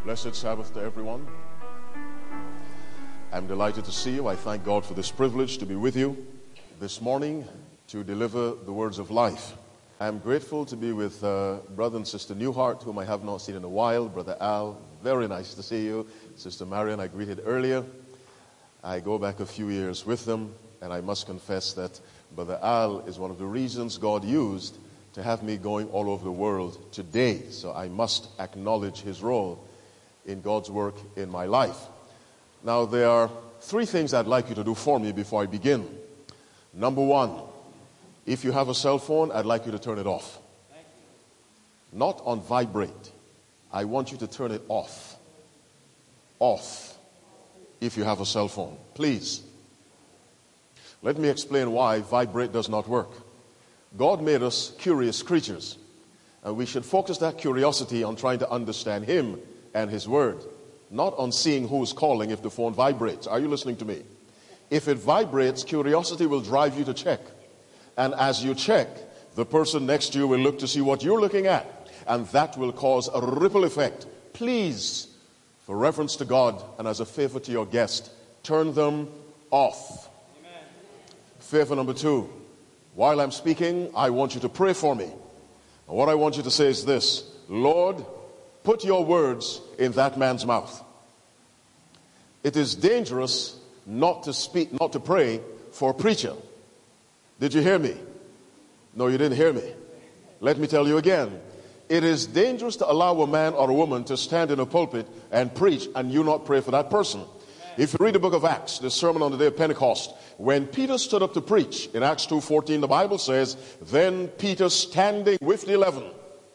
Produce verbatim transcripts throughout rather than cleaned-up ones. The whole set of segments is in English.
Blessed Sabbath to everyone. I'm delighted to see you. I thank God for this privilege to be with you this morning to deliver the words of life. I'm grateful to be with uh, Brother and Sister Newhart, whom I have not seen in a while. Brother Al, very nice to see you. Sister Marion, I greeted earlier. I go back a few years with them, and I must confess that Brother Al is one of the reasons God used to have me going all over the world today. So I must acknowledge his role in God's work in my life. Now, there are three things I'd like you to do for me before I begin. Number one, if you have a cell phone, I'd like you to turn it off. Not on vibrate. I want you to turn it off. Off. If you have a cell phone. Please. Let me explain why vibrate does not work. God made us curious creatures. And we should focus that curiosity on trying to understand Him and His Word, not on seeing who's calling if the phone vibrates. Are you listening to me? If it vibrates, curiosity will drive you to check. And as you check, the person next to you will look to see what you're looking at. And that will cause a ripple effect. Please, for reverence to God and as a favor to your guest, turn them off. Amen. Favor number two, while I'm speaking, I want you to pray for me. And what I want you to say is this: Lord, put your words in that man's mouth. It is dangerous not to speak, not to pray for a preacher. Did you hear me? No, you didn't hear me. Let me tell you again. It is dangerous to allow a man or a woman to stand in a pulpit and preach and you not pray for that person. If you read the book of Acts, the sermon on the day of Pentecost, when Peter stood up to preach, in Acts two fourteen, the Bible says, then Peter standing with the eleven.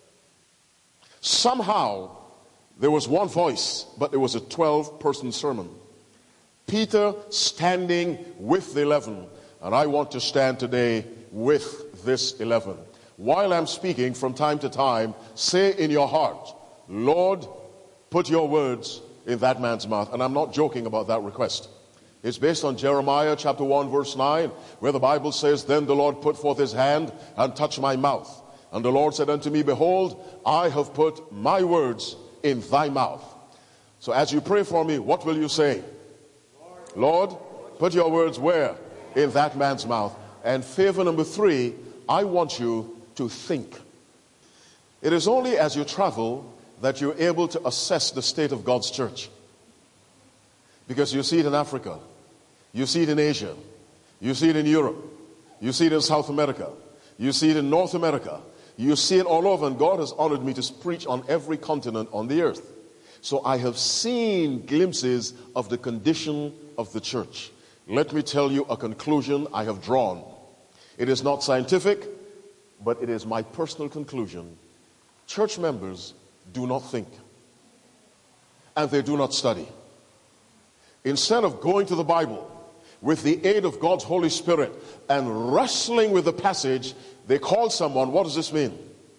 Somehow, there was one voice, but it was a twelve-person sermon. Peter standing with the eleven. And I want to stand today with this eleven. While I'm speaking, from time to time, say in your heart, Lord, put your words in that man's mouth. And I'm not joking about that request. It's based on Jeremiah chapter one, verse nine, where the Bible says, then the Lord put forth his hand and touched my mouth. And the Lord said unto me, behold, I have put my words in thy mouth. So as you pray for me, what will you say? Lord, put your words where? In that man's mouth. And favor number three, I want you to think. It is only as you travel that you're able to assess the state of God's church. Because you see it in Africa. You see it in Asia. You see it in Europe. You see it in South America. You see it in North America. You see it all over, and God has honored me to preach on every continent on the earth. So I have seen glimpses of the condition of the church. Let me tell you a conclusion I have drawn. It is not scientific, but it is my personal conclusion. Church members do not think, and they do not study. Instead of going to the Bible with the aid of God's Holy Spirit and wrestling with the passage, they call someone. What does this mean?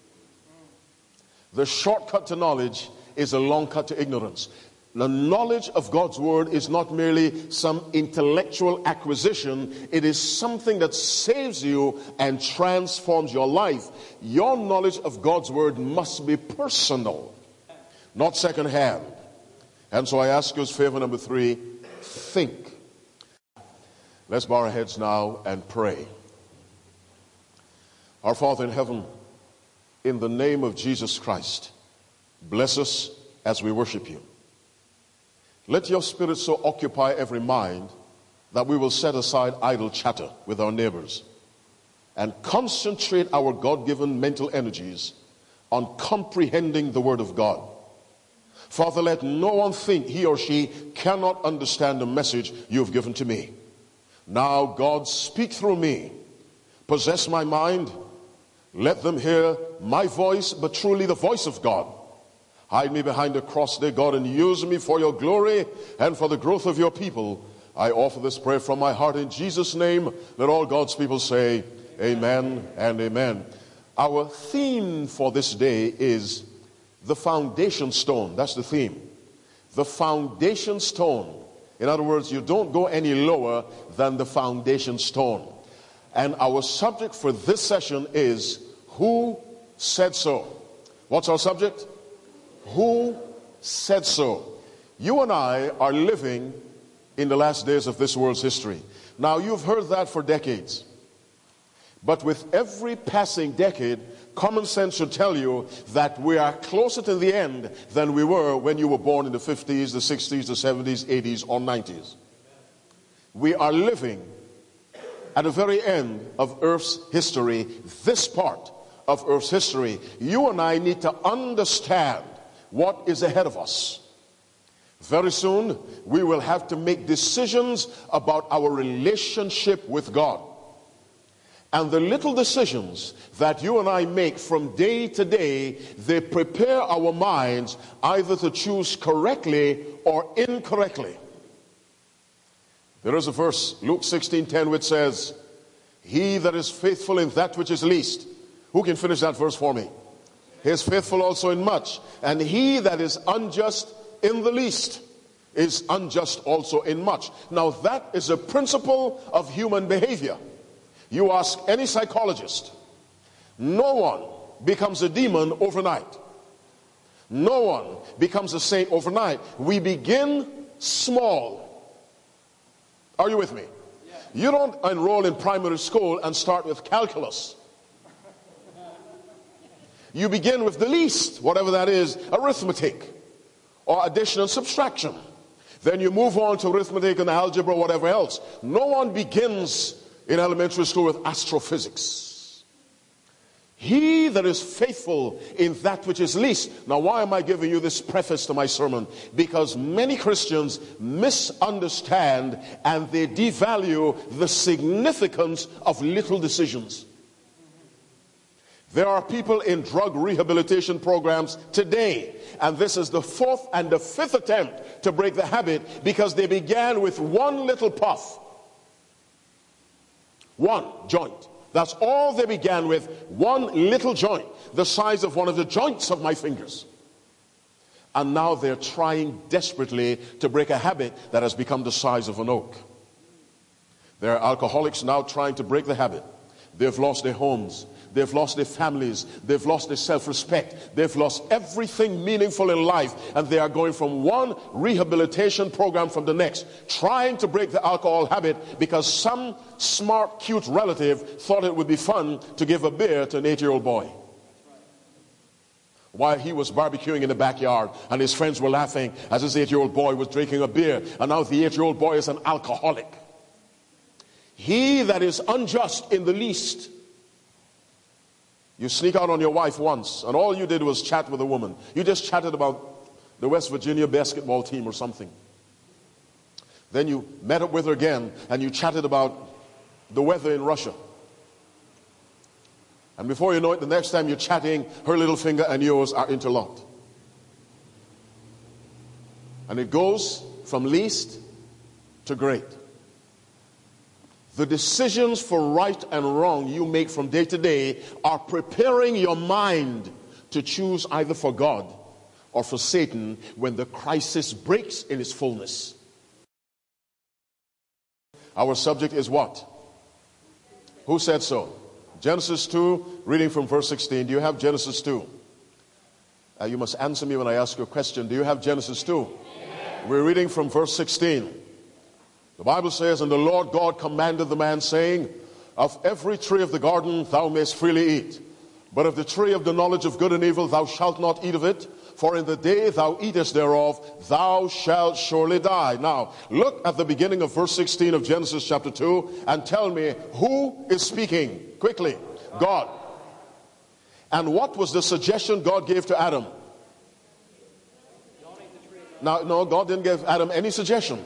The shortcut to knowledge is a long cut to ignorance. The knowledge of God's word is not merely some intellectual acquisition. It is something that saves you and transforms your life. Your knowledge of God's word must be personal, not secondhand. And so I ask you as favor number three, think. Let's bow our heads now and pray. Our Father in heaven, in the name of Jesus Christ, bless us as we worship you. Let your spirit so occupy every mind that we will set aside idle chatter with our neighbors and concentrate our God-given mental energies on comprehending the word of God. Father, let no one think he or she cannot understand the message you've given to me. Now, God, speak through me. Possess my mind. Let them hear my voice, but truly the voice of God. Hide me behind the cross, dear God, and use me for your glory and for the growth of your people. I offer this prayer from my heart in Jesus' name. Let all God's people say amen and amen. Our theme for this day is the foundation stone. That's the theme. The foundation stone. In other words, you don't go any lower than the foundation stone. And our subject for this session is, who said so? What's our subject? Who said so. You and I are living in the last days of this world's history. Now, you've heard that for decades. But with every passing decade, common sense should tell you that we are closer to the end than we were when you were born in the fifties, the sixties, the seventies, eighties, or nineties. We are living at the very end of Earth's history, this part of Earth's history. You and I need to understand what is ahead of us. Very soon, we will have to make decisions about our relationship with God. And the little decisions that you and I make from day to day, they prepare our minds either to choose correctly or incorrectly. There is a verse, Luke sixteen ten, which says, he that is faithful in that which is least. Who can finish that verse for me? He is faithful also in much. And he that is unjust in the least is unjust also in much. Now that is a principle of human behavior. You ask any psychologist, no one becomes a demon overnight. No one becomes a saint overnight. We begin small. Are you with me? You don't enroll in primary school and start with calculus. You begin with the least, whatever that is, arithmetic or addition and subtraction. Then you move on to arithmetic and algebra, whatever else. No one begins in elementary school with astrophysics. He that is faithful in that which is least. Now, why am I giving you this preface to my sermon? Because many Christians misunderstand and they devalue the significance of little decisions. There are people in drug rehabilitation programs today, and this is the fourth and the fifth attempt to break the habit because they began with one little puff. One joint. That's all they began with, one little joint, the size of one of the joints of my fingers. And now they're trying desperately to break a habit that has become the size of an oak. There are alcoholics now trying to break the habit. They've lost their homes. They've lost their families. They've lost their self-respect. They've lost everything meaningful in life. And they are going from one rehabilitation program from the next, trying to break the alcohol habit because some smart, cute relative thought it would be fun to give a beer to an eight-year-old boy. While he was barbecuing in the backyard and his friends were laughing as his eight-year-old boy was drinking a beer. And now the eight-year-old boy is an alcoholic. He that is unjust in the least. You sneak out on your wife once, and all you did was chat with a woman. You just chatted about the West Virginia basketball team or something. Then you met up with her again, and you chatted about the weather in Russia. And before you know it, the next time you're chatting, her little finger and yours are interlocked. And it goes from least to great. The decisions for right and wrong you make from day to day are preparing your mind to choose either for God or for Satan when the crisis breaks in its fullness. Our subject is what? Who said so? Genesis two, reading from verse sixteen. Do you have Genesis two? Uh, you must answer me when I ask you a question. Do you have Genesis two? Yeah. We're reading from verse sixteen. The Bible says, and the Lord God commanded the man, saying, of every tree of the garden thou mayest freely eat, but of the tree of the knowledge of good and evil thou shalt not eat of it, for in the day thou eatest thereof thou shalt surely die. Now, look at the beginning of verse sixteen of Genesis chapter two, and tell me, who is speaking? Quickly. God. And what was the suggestion God gave to Adam? Now, no, God didn't give Adam any suggestion.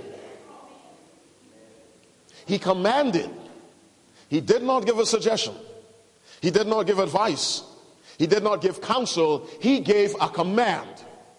He commanded. He did not give a suggestion. He did not give advice. He did not give counsel. He gave a command.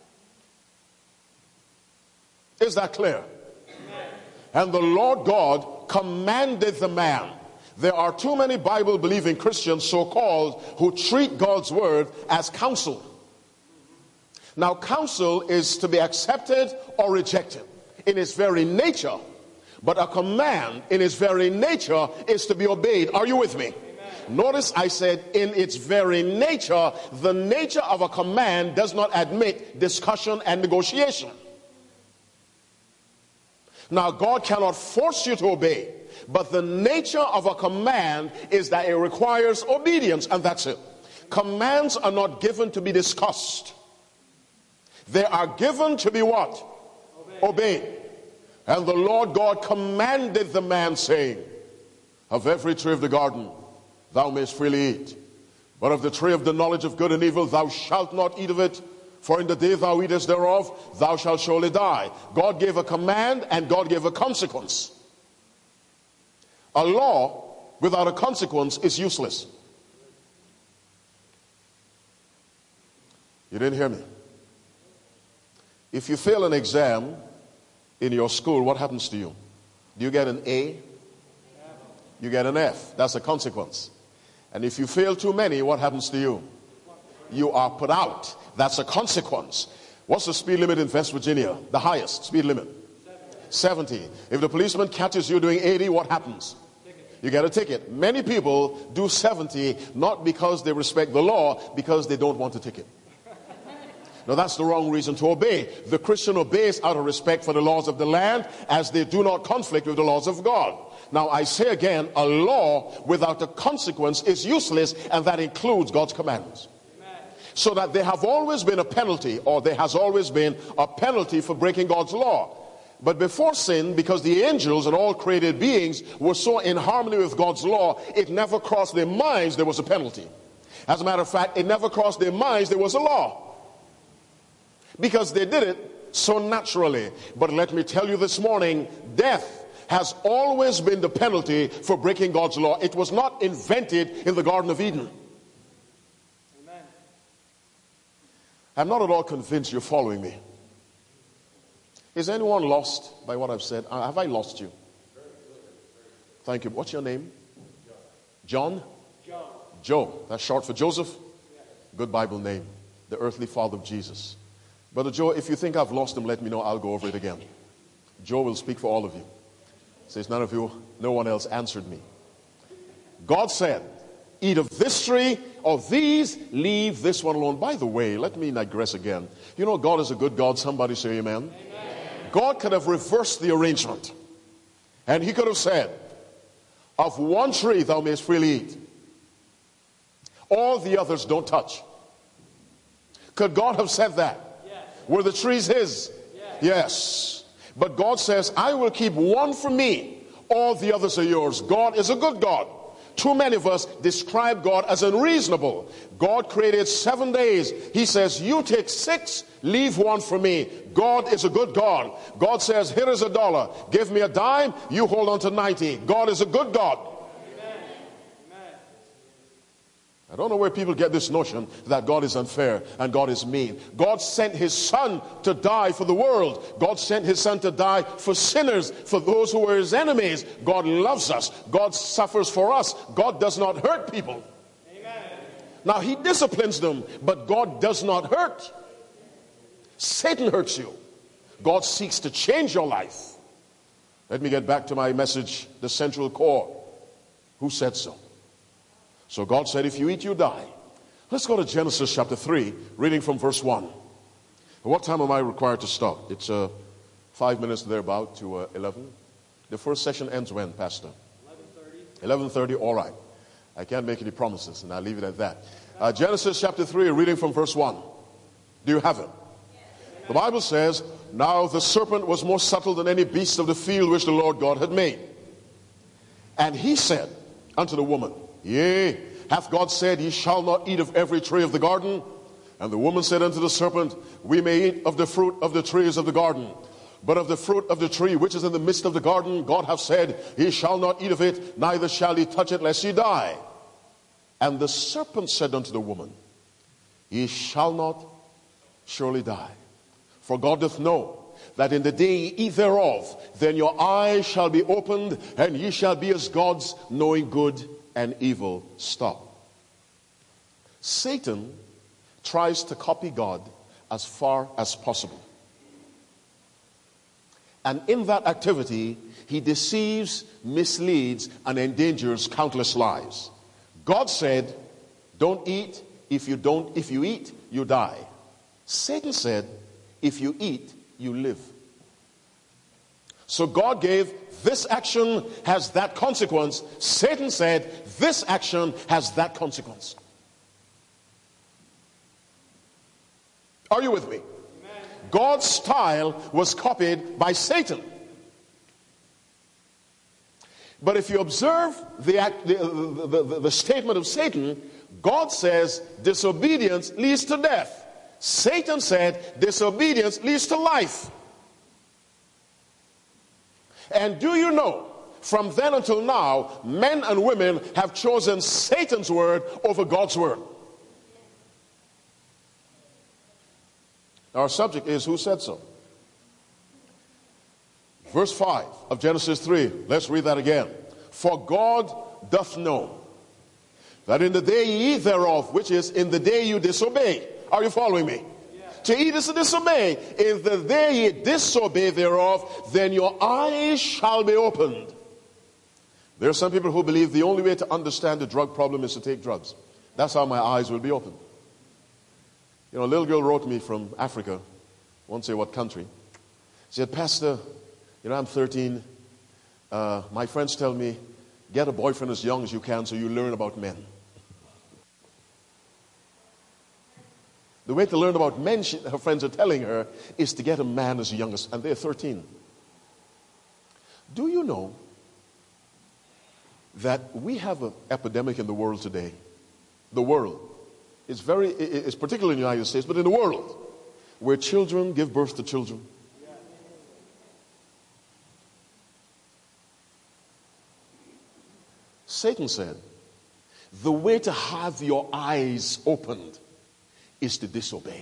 Is that clear? Amen. And the Lord God commanded the man. There are too many Bible-believing Christians, so-called, who treat God's word as counsel. Now, counsel is to be accepted or rejected in its very nature. But a command in its very nature is to be obeyed. Are you with me? Amen. Notice I said in its very nature, the nature of a command does not admit discussion and negotiation. Now, God cannot force you to obey, but the nature of a command is that it requires obedience, and that's it. Commands are not given to be discussed. They are given to be what? Obeyed. Obeyed. And the Lord God commanded the man, saying, of every tree of the garden thou mayest freely eat, but of the tree of the knowledge of good and evil thou shalt not eat of it, for in the day thou eatest thereof thou shalt surely die. God gave a command and God gave a consequence. A law without a consequence is useless. You didn't hear me. If you fail an exam in your school, what happens to you? Do you get an A? You get an F. That's a consequence. And if you fail too many, what happens to you? You are put out. That's a consequence. What's the speed limit in West Virginia? The highest speed limit? seventy. If the policeman catches you doing eighty, what happens? You get a ticket. Many people do seventy not because they respect the law, because they don't want a ticket. Now, that's the wrong reason to obey. The Christian obeys out of respect for the laws of the land, as they do not conflict with the laws of God. Now, I say again, a law without a consequence is useless, and that includes God's commandments. Amen. So that there have always been a penalty, or there has always been a penalty for breaking God's law. But before sin, because the angels and all created beings were so in harmony with God's law, it never crossed their minds there was a penalty. As a matter of fact, it never crossed their minds there was a law, because they did it so naturally. But let me tell you this morning, death has always been the penalty for breaking God's law. It was not invented in the Garden of Eden. Amen. I'm not at all convinced you're following me. Is anyone lost by what I've said? Uh, have I lost you? Thank you. What's your name? John? John. Joe. That's short for Joseph? Good Bible name. The earthly father of Jesus. Brother Joe, if you think I've lost him, let me know. I'll go over it again. Joe will speak for all of you. Says, none of you, no one else answered me. God said, eat of this tree, of these, leave this one alone. By the way, let me digress again. You know, God is a good God. Somebody say amen. Amen. God could have reversed the arrangement. And he could have said, of one tree thou mayest freely eat. All the others don't touch. Could God have said that? Yes. Were the trees his? Yes. Yes. But God says, I will keep one for me. All the others are yours. God is a good God. Too many of us describe God as unreasonable. God created seven days. He says, you take six, leave one for me. God is a good God. God says, here is a dollar. Give me a dime. You hold on to ninety. God is a good God. I don't know where people get this notion that God is unfair and God is mean. God sent his son to die for the world. God sent his son to die for sinners, for those who were his enemies. God loves us. God suffers for us. God does not hurt people. Amen. Now, he disciplines them, but God does not hurt. Satan hurts you. God seeks to change your life. Let me get back to my message, the central core. Who said so? So God said, if you eat, you die. Let's go to Genesis chapter three, reading from verse one. What time am I required to stop? It's uh, five minutes thereabout to uh, eleven. The first session ends when, Pastor? eleven thirty. eleven thirty, all right. I can't make any promises, and I'll leave it at that. Uh, Genesis chapter three, reading from verse one. Do you have it? The Bible says, now the serpent was more subtle than any beast of the field which the Lord God had made. And he said unto the woman, yea, hath God said, ye shall not eat of every tree of the garden? And the woman said unto the serpent, we may eat of the fruit of the trees of the garden. But of the fruit of the tree which is in the midst of the garden, God hath said, ye shall not eat of it, neither shall ye touch it, lest ye die. And the serpent said unto the woman, ye shall not surely die. For God doth know that in the day ye eat thereof, then your eyes shall be opened, and ye shall be as gods, knowing good and evil. Stop. Satan tries to copy God as far as possible. And in that activity, he deceives, misleads, and endangers countless lives. God said, don't eat. If you don't, if you eat, you die. Satan said, if you eat, you live. So God gave, this action has that consequence. Satan said, this action has that consequence. Are you with me? Amen. God's style was copied by Satan. But if you observe the, act, the, the, the, the statement of Satan, God says disobedience leads to death. Satan said disobedience leads to life. And do you know, from then until now, men and women have chosen Satan's word over God's word. Our subject is, who said so? Verse five of Genesis three. Let's read that again. For God doth know that in the day ye eat thereof, which is in the day you disobey. Are you following me? Yeah. To eat is to disobey. In the day ye disobey thereof, then your eyes shall be opened. There are some people who believe the only way to understand the drug problem is to take drugs. That's how my eyes will be opened. You know, a little girl wrote me from Africa, won't say what country. She said, Pastor, you know, I'm thirteen. Uh, my friends tell me, get a boyfriend as young as you can so you learn about men. The way to learn about men, she, her friends are telling her, is to get a man as young as, and they're thirteen. Do you know that we have an epidemic in the world today? The world. It's very, it's particularly in the United States, but in the world, where children give birth to children. Satan said, the way to have your eyes opened is to disobey.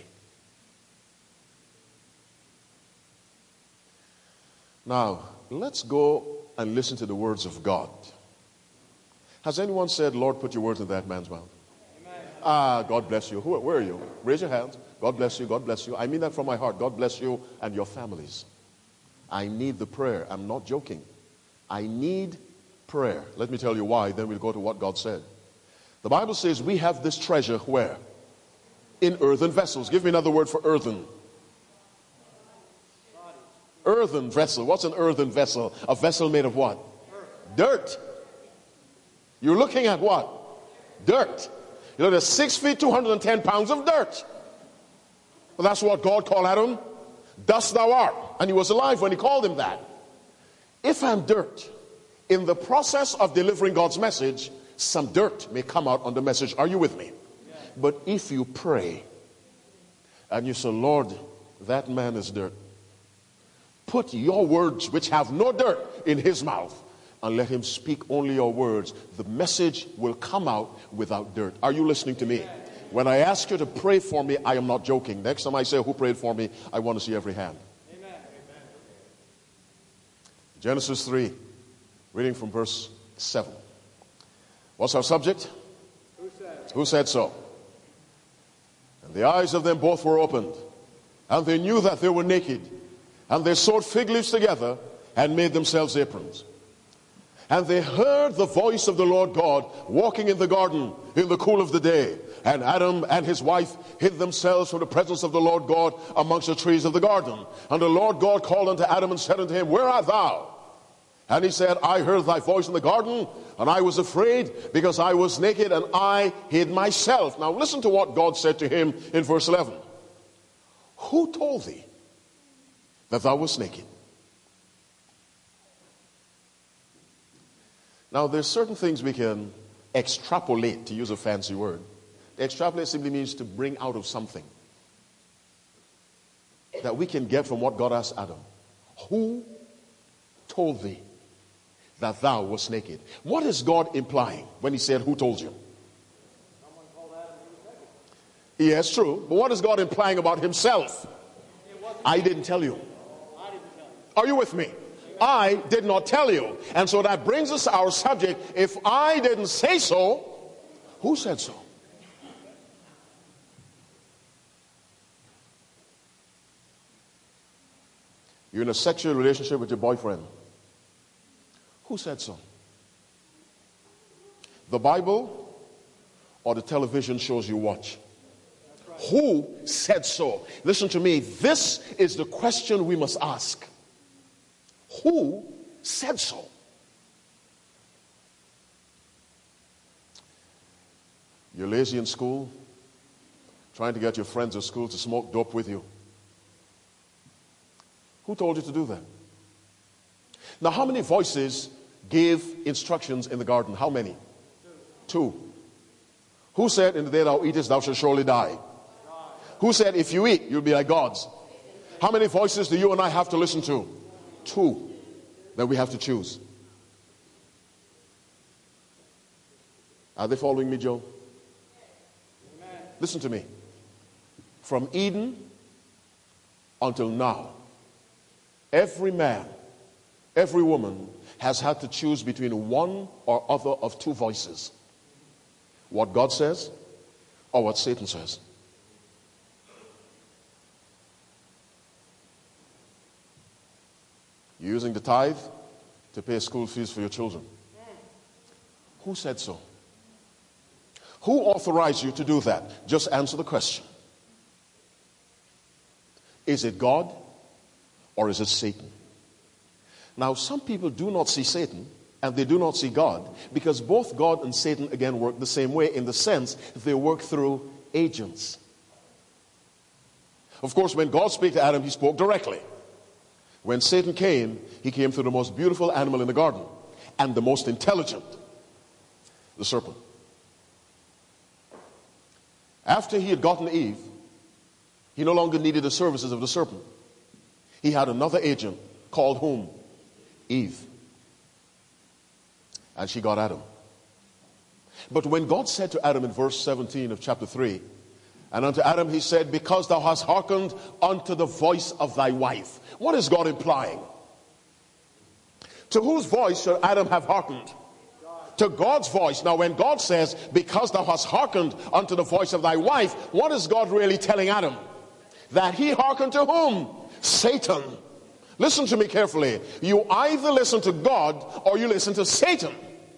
Now, let's go and listen to the words of God. Has anyone said, Lord, put your words in that man's mouth? Amen. Ah, God bless you. Who, where are you? Raise your hands. God bless you. God bless you. I mean that from my heart. God bless you and your families. I need the prayer. I'm not joking. I need prayer. Let me tell you why, then we'll go to what God said. The Bible says we have this treasure where? In earthen vessels. Give me another word for earthen. Earthen vessel. What's an earthen vessel? A vessel made of what? Dirt. You're looking at what? Dirt. You know, there's six feet, two hundred ten pounds of dirt. Well, that's what God called Adam. Dust thou art. And he was alive when he called him that. If I'm dirt, in the process of delivering God's message, some dirt may come out on the message. Are you with me? Yeah. But if you pray and you say, Lord, that man is dirt. Put your words, which have no dirt, in his mouth and let him speak only your words. The message will come out without dirt. Are you listening to me? Yeah. When I ask you to pray for me, I am not joking. Next time I say, who prayed for me? I want to see every hand. Amen. Genesis three. Reading from verse seven. What's our subject? Who said? Who said so? And the eyes of them both were opened, and they knew that they were naked, and they sewed fig leaves together and made themselves aprons. And they heard the voice of the Lord God walking in the garden in the cool of the day. And Adam and his wife hid themselves from the presence of the Lord God amongst the trees of the garden. And the Lord God called unto Adam and said unto him, where art thou? And he said, I heard thy voice in the garden, and I was afraid because I was naked, and I hid myself. Now listen to what God said to him in verse eleven. Who told thee that thou wast naked? Now there's certain things we can extrapolate, to use a fancy word. Extrapolate simply means to bring out of something that we can get from what God asked Adam. Who told thee that thou wast naked? What is God implying when he said, who told you? Someone told Adam he was naked. Yes, true. But what is God implying about himself? I didn't tell you. I didn't tell you. Are you with me? I did not tell you. And so that brings us to our subject. If I didn't say so, who said so? You're in a sexual relationship with your boyfriend. Who said so? The Bible or the television shows you watch? Who said so? Listen to me. This is the question we must ask. Who said so? You're lazy in school, trying to get your friends at school to smoke dope with you. Who told you to do that? Now, how many voices gave instructions in the garden? How many? Two. Two. Who said, in the day thou eatest, thou shalt surely die? Who said, if you eat, you'll be like gods? How many voices do you and I have to listen to? Two that we have to choose. Are they following me, Joe? Amen. Listen to me. From Eden until now, every man, every woman has had to choose between one or other of two voices. What God says or what Satan says. You're using the tithe to pay school fees for your children. Who said so? Who authorized you to do that? Just answer the question. Is it God or is it Satan? Now, some people do not see Satan and they do not see God because both God and Satan, again, work the same way in the sense they work through agents. Of course, when God spoke to Adam, he spoke directly. When Satan came, he came through the most beautiful animal in the garden and the most intelligent, the serpent. After he had gotten Eve, he no longer needed the services of the serpent. He had another agent called whom? Eve. And she got Adam. But when God said to Adam in verse seventeen of chapter three, and unto Adam he said, because thou hast hearkened unto the voice of thy wife. What is God implying? To whose voice should Adam have hearkened? God. To God's voice. Now when God says, because thou hast hearkened unto the voice of thy wife, what is God really telling Adam? That he hearkened to whom? Satan. Listen to me carefully. You either listen to God or you listen to Satan.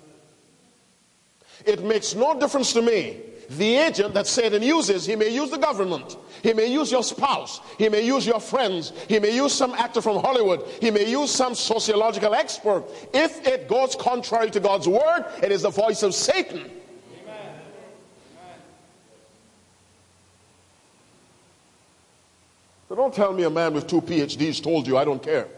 It makes no difference to me. The agent that Satan uses, he may use the government. He may use your spouse. He may use your friends. He may use some actor from Hollywood. He may use some sociological expert. If it goes contrary to God's word, it is the voice of Satan. Amen. So don't tell me a man with two P H Ds told you. I don't care.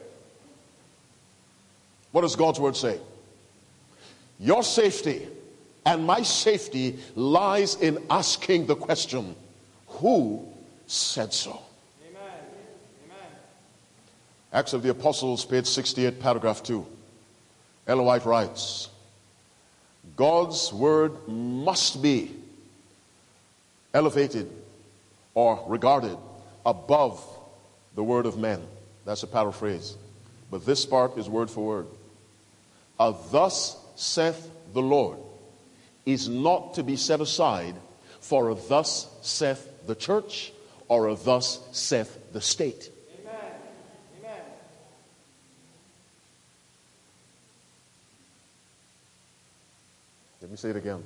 What does God's word say? Your safety and my safety lies in asking the question, who said so? Amen. Amen. Acts of the Apostles, page sixty-eight, paragraph two. Ellen White writes, God's word must be elevated or regarded above the word of men. That's a paraphrase. But this part is word for word. A thus saith the Lord is not to be set aside for a thus saith the church or a thus saith the state. Amen. Amen. Let me say it again.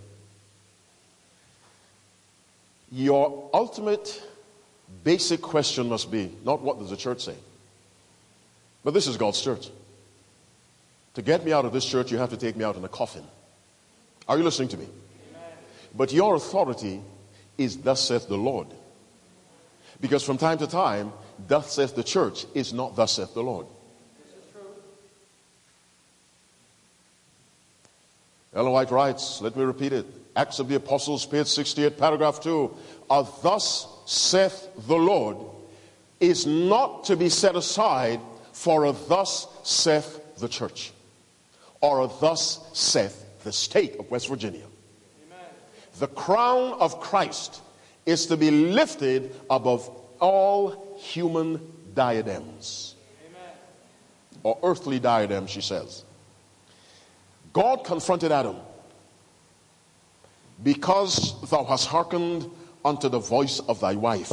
Your ultimate basic question must be not what does the church say, but this is God's church. To get me out of this church, you have to take me out in a coffin. Are you listening to me? Amen. But your authority is thus saith the Lord. Because from time to time, thus saith the church is not thus saith the Lord. This is true. Ellen White writes, let me repeat it. Acts of the Apostles, page sixty-eight, paragraph two. A thus saith the Lord is not to be set aside for a thus saith the church or a thus saith the state of West Virginia. Amen. The crown of Christ is to be lifted above all human diadems. Amen. Or earthly diadems, she says. God confronted Adam. Because thou hast hearkened unto the voice of thy wife.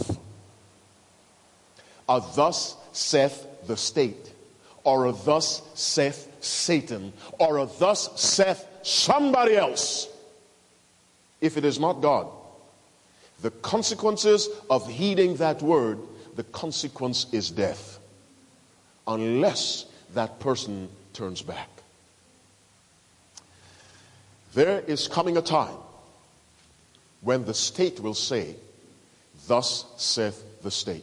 A thus saith the state, or a thus saith Satan, or a thus saith somebody else. if it is not God, the consequences of heeding that word, the consequence is death. Unless that person turns back. There is coming a time when the state will say, thus saith the state.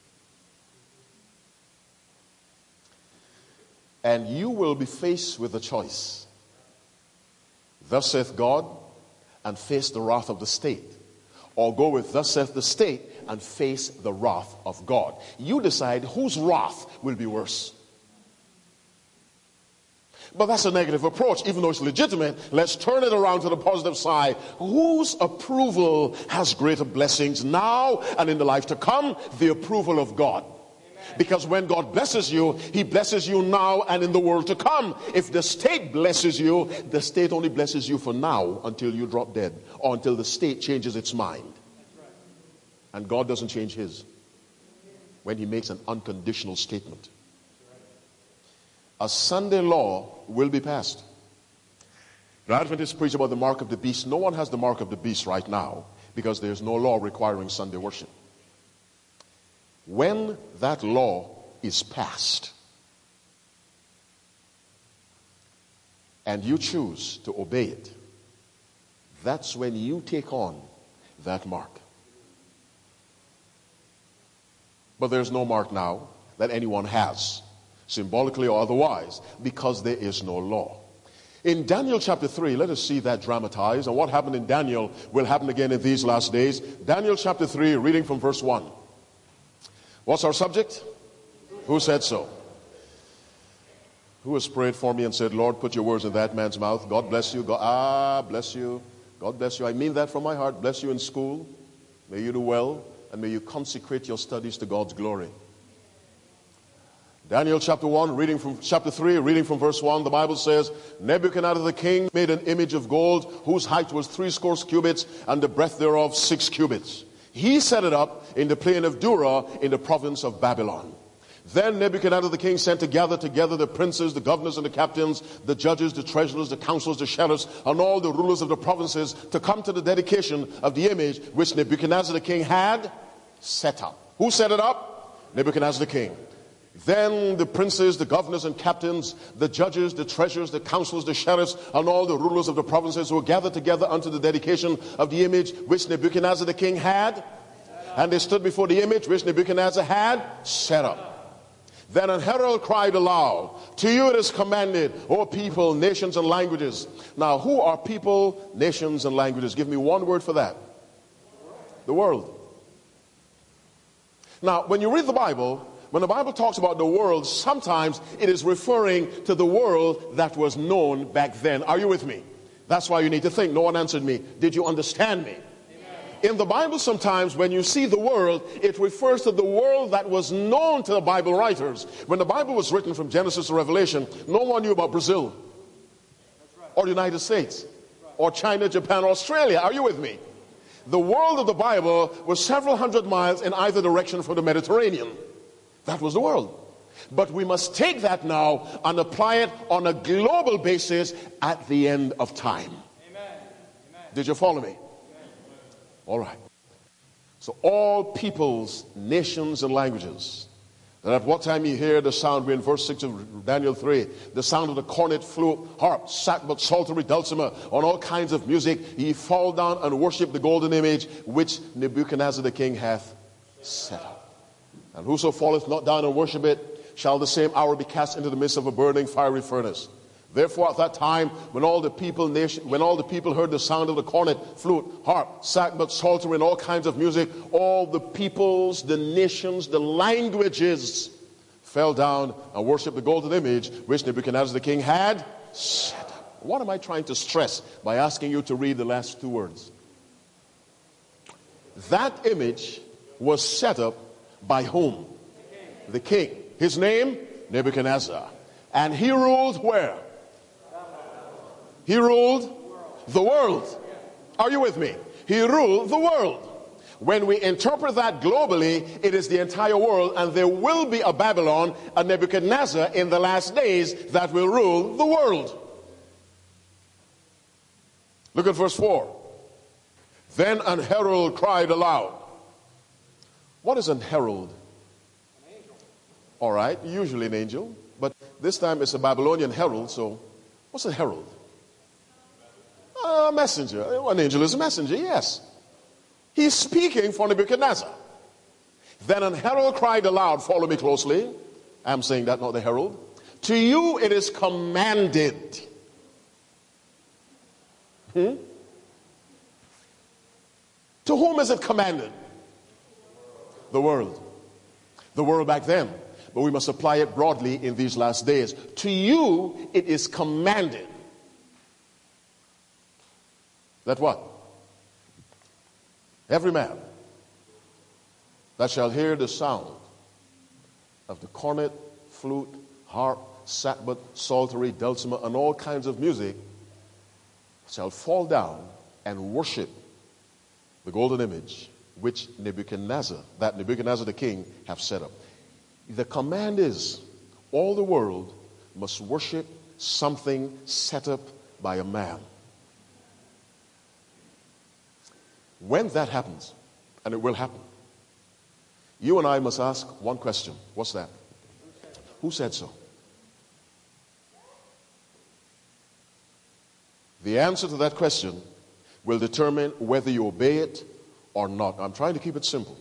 And you will be faced with a choice. Thus saith God, and face the wrath of the state. Or go with thus saith the state and face the wrath of God. You decide whose wrath will be worse. But that's a negative approach, even though it's legitimate. Let's turn it around to the positive side. Whose approval has greater blessings now and in the life to come? The approval of God. Because when God blesses you, he blesses you now and in the world to come. If the state blesses you, the state only blesses you for now until you drop dead or until the state changes its mind. And God doesn't change his when he makes an unconditional statement. A Sunday law will be passed. The Adventists preach about the mark of the beast. No one has the mark of the beast right now because there's no law requiring Sunday worship. When that law is passed and you choose to obey it, that's when you take on that mark. But there's no mark now that anyone has, symbolically or otherwise, because there is no law. In Daniel chapter three, let us see that dramatized. And what happened in Daniel will happen again in these last days. Daniel chapter three, reading from verse one. What's our subject? Who said so? Who has prayed for me and said, Lord, put your words in that man's mouth. God bless you. God, ah, bless you. God bless you. I mean that from my heart. Bless you in school. May you do well. And may you consecrate your studies to God's glory. Daniel chapter one, reading from chapter three, reading from verse one, the Bible says, Nebuchadnezzar the king made an image of gold, whose height was three scores cubits, and the breadth thereof six cubits. He set it up in the plain of Dura in the province of Babylon. Then Nebuchadnezzar the king sent to gather together the princes, the governors and the captains, the judges, the treasurers, the counselors, the sheriffs, and all the rulers of the provinces to come to the dedication of the image which Nebuchadnezzar the king had set up. Who set it up? Nebuchadnezzar the king. Then the princes, the governors and captains, the judges, the treasurers, the counselors, the sheriffs, and all the rulers of the provinces were gathered together unto the dedication of the image which Nebuchadnezzar the king had. And they stood before the image which Nebuchadnezzar had set up. Then an herald cried aloud, to you it is commanded, O people, nations, and languages. Now, who are people, nations, and languages? Give me one word for that. The world. Now, when you read the Bible, when the Bible talks about the world, sometimes it is referring to the world that was known back then. Are you with me? That's why you need to think. No one answered me. Did you understand me? In the Bible, sometimes when you see the world, it refers to the world that was known to the Bible writers. When the Bible was written from Genesis to Revelation, no one knew about Brazil or the United States or China, Japan, or Australia. Are you with me? The world of the Bible was several hundred miles in either direction from the Mediterranean. That was the world. But we must take that now and apply it on a global basis at the end of time. Amen. Did you follow me? All right. So all peoples, nations, and languages. And at what time you hear the sound, we're in verse six of Daniel three, the sound of the cornet, flute, harp, sackbut, psaltery, dulcimer, on all kinds of music, ye fall down and worship the golden image which Nebuchadnezzar the king hath set up. And whoso falleth not down and worship it, shall the same hour be cast into the midst of a burning fiery furnace. Therefore at that time, when all the people nation, when all the people heard the sound of the cornet, flute, harp, sackbut, psaltery, and all kinds of music, all the peoples, the nations, the languages fell down and worshipped the golden image which Nebuchadnezzar the king had set up. What am I trying to stress by asking you to read the last two words? That image was set up by whom? The king. His name? Nebuchadnezzar. And he ruled where? He ruled the world. Are you with me? He ruled the world. When we interpret that globally, it is the entire world, and there will be a Babylon, a Nebuchadnezzar in the last days that will rule the world. Look at verse four. Then an herald cried aloud. What is an herald? An angel. All right, usually an angel, but this time it's a Babylonian herald, so what's a herald? A messenger. An angel is a messenger, yes. He's speaking for Nebuchadnezzar. Then an herald cried aloud, follow me closely. I'm saying that, not the herald. To you it is commanded. Hmm? To whom is it commanded? The world. The world back then. But we must apply it broadly in these last days. To you it is commanded. That what? Every man that shall hear the sound of the cornet, flute, harp, sackbut, psaltery, dulcimer, and all kinds of music shall fall down and worship the golden image which Nebuchadnezzar, that Nebuchadnezzar the king, have set up. The command is all the world must worship something set up by a man. When that happens, and it will happen, you and I must ask one question. What's that? Who said so? The answer to that question will determine whether you obey it or not. I'm trying to keep it simple.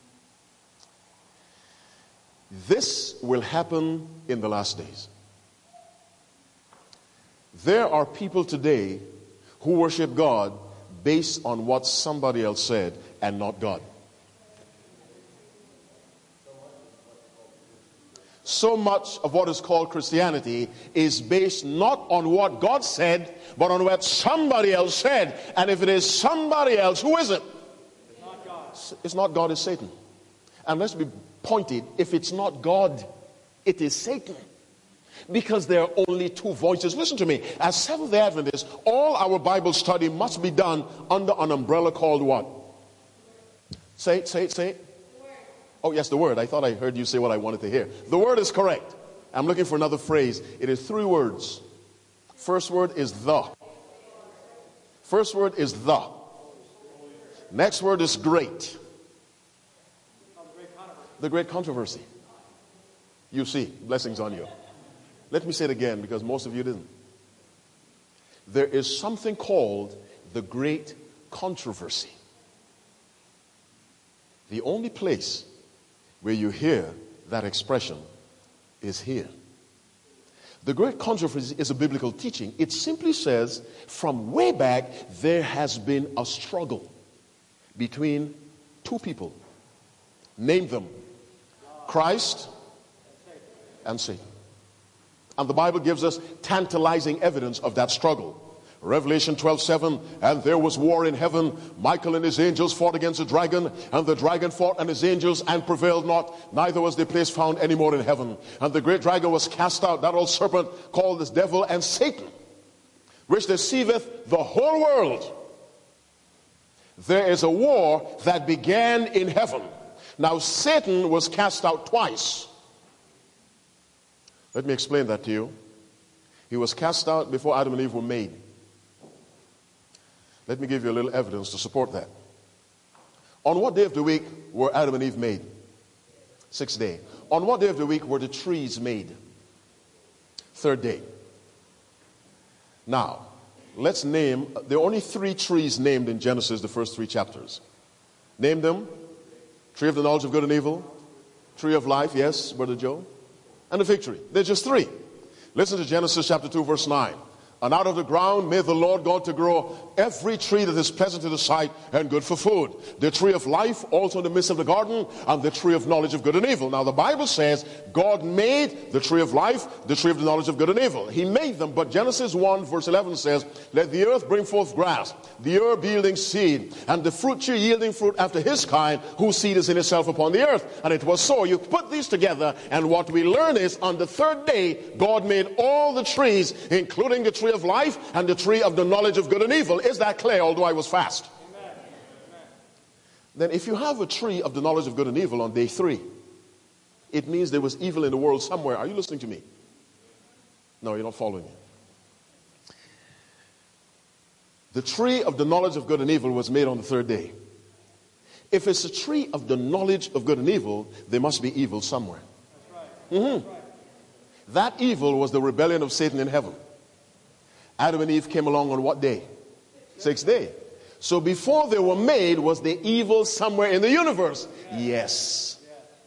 This will happen in the last days. There are people today who worship God based on what somebody else said and not God. So much of what is called Christianity is based not on what God said, but on what somebody else said. And if it is somebody else, who is it? It's not God. It's not God, it's Satan. And let's be pointed, if it's not God, it is Satan. Because there are only two voices. Listen to me. As Seventh-day Adventists, all our Bible study must be done under an umbrella called what? Say it, say it, say it. Oh, yes, the word. I thought I heard you say what I wanted to hear. The word is correct. I'm looking for another phrase. It is three words. First word is the. First word is the. Next word is great. The great controversy. You see, blessings on you. Let me say it again because most of you didn't. There is something called the great controversy. The only place where you hear that expression is here. The great controversy is a biblical teaching. It simply says from way back there has been a struggle between two people. Name them. Christ and Satan. And the Bible gives us tantalizing evidence of that struggle. Revelation twelve seven, and there was war in heaven. Michael and his angels fought against the dragon, and the dragon fought and his angels and prevailed not. Neither was their place found any more in heaven. And the great dragon was cast out, that old serpent called this devil and Satan, which deceiveth the whole world. There is a war that began in heaven. Now Satan was cast out twice. Let me explain that to you. He was cast out before Adam and Eve were made. Let me give you a little evidence to support that. On what day of the week were Adam and Eve made? Sixth day. On what day of the week were the trees made? Third day. Now, let's name, there are only three trees named in Genesis, the first three chapters. Name them. Tree of the knowledge of good and evil. Tree of life, yes, Brother Joe. And the fig tree. There's just three. Listen to Genesis chapter two, verse nine. And out of the ground made the Lord God to grow every tree that is pleasant to the sight and good for food. The tree of life also in the midst of the garden, and the tree of knowledge of good and evil. Now the Bible says God made the tree of life, the tree of the knowledge of good and evil. He made them, but Genesis one verse eleven says, let the earth bring forth grass, the herb yielding seed, and the fruit tree yielding fruit after his kind, whose seed is in itself upon the earth. And it was so. You put these together, and what we learn is on the third day, God made all the trees, including the tree of life and the tree of the knowledge of good and evil. Is that clear, although I was fast? Amen. Then if you have a tree of the knowledge of good and evil on day three, it means there was evil in the world somewhere. Are you listening to me? No, you're not following me. The tree of the knowledge of good and evil was made on the third day. If it's a tree of the knowledge of good and evil, there must be evil somewhere. That's right. Mm-hmm. That's right. That evil was the rebellion of Satan in heaven. Adam and Eve came along on what day? Sixth day. So before they were made, was there evil somewhere in the universe? Yes. Yes.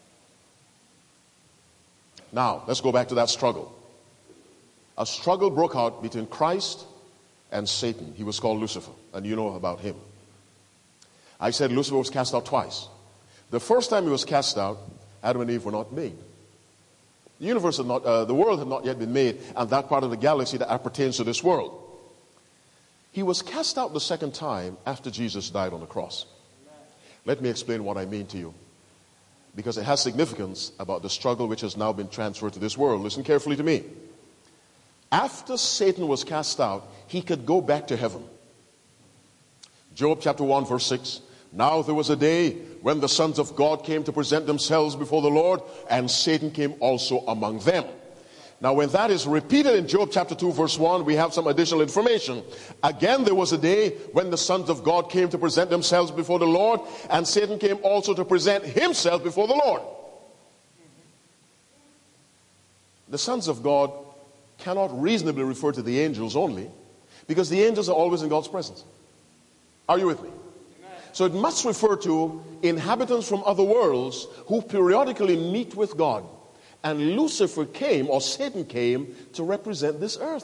Now, let's go back to that struggle. A struggle broke out between Christ and Satan. He was called Lucifer, and you know about him. I said Lucifer was cast out twice. The first time he was cast out, Adam and Eve were not made. The universe had not, uh, the world had not yet been made, and that part of the galaxy that appertains to this world. He was cast out the second time after Jesus died on the cross. Let me explain what I mean to you, because it has significance about the struggle which has now been transferred to this world. Listen carefully to me. After Satan was cast out, he could go back to heaven. Job chapter one verse six. Now there was a day when the sons of God came to present themselves before the Lord, and Satan came also among them. Now when that is repeated in Job chapter two verse one, we have some additional information. Again, there was a day when the sons of God came to present themselves before the Lord, and Satan came also to present himself before the Lord. The sons of God cannot reasonably refer to the angels only, because the angels are always in God's presence. Are you with me? Amen. So it must refer to inhabitants from other worlds who periodically meet with God. And Lucifer came, or Satan came, to represent this earth.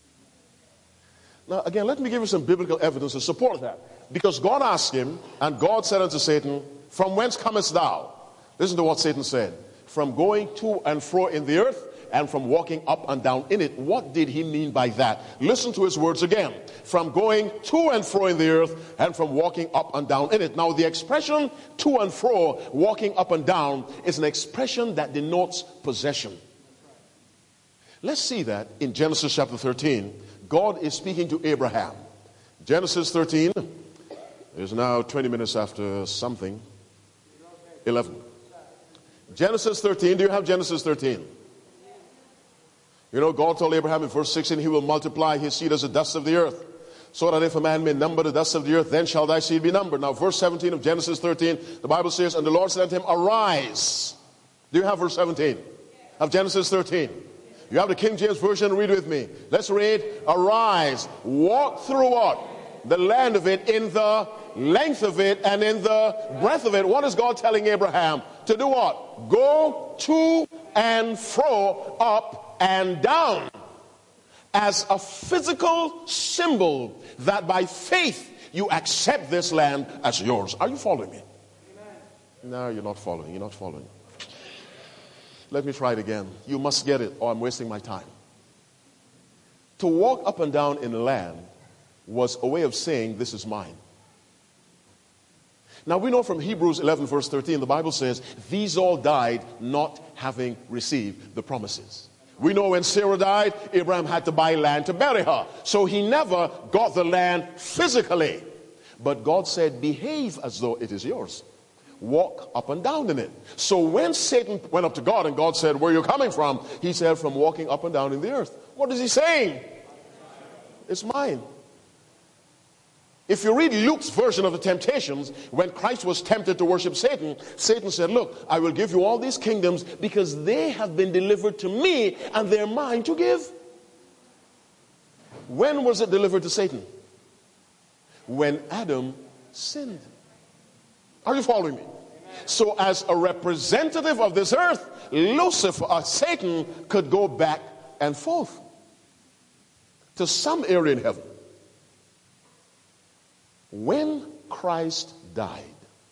Now again, let me give you some biblical evidence to support that. Because God asked him, and God said unto Satan, from whence comest thou? Listen to what Satan said. From going to and fro in the earth, and from walking up and down in it. What did he mean by that? Listen to his words again. From going to and fro in the earth, and from walking up and down in it. Now the expression to and fro, walking up and down, is an expression that denotes possession. Let's see that in Genesis chapter thirteen. God is speaking to Abraham. Genesis thirteen. It's now twenty minutes after something. eleven. Genesis thirteen. Do you have Genesis thirteen? You know, God told Abraham in verse sixteen, he will multiply his seed as the dust of the earth, so that if a man may number the dust of the earth, then shall thy seed be numbered. Now, verse seventeen of Genesis thirteen, the Bible says, and the Lord said unto him, arise. Do you have verse seventeen of Genesis thirteen? You have the King James Version, read with me. Let's read, arise, walk through what? The land of it, in the length of it, and in the breadth of it. What is God telling Abraham? To do what? Go to and fro, up and down, as a physical symbol that by faith you accept this land as yours. Are you following me? Amen. No, you're not following. You're not following. Let me try it again. You must get it, or I'm wasting my time. To walk up and down in land was a way of saying, this is mine. Now we know from Hebrews eleven verse thirteen, the Bible says, these all died not having received the promises. We know when Sarah died, Abraham had to buy land to bury her. So he never got the land physically. But God said, behave as though it is yours. Walk up and down in it. So when Satan went up to God and God said, where are you coming from? He said, from walking up and down in the earth. What is he saying? It's mine. If you read Luke's version of the temptations, when Christ was tempted to worship Satan, Satan said, look, I will give you all these kingdoms because they have been delivered to me and they're mine to give. When was it delivered to Satan? When Adam sinned. Are you following me? Amen. So as a representative of this earth, Lucifer, or Satan, could go back and forth to some area in heaven. When Christ died,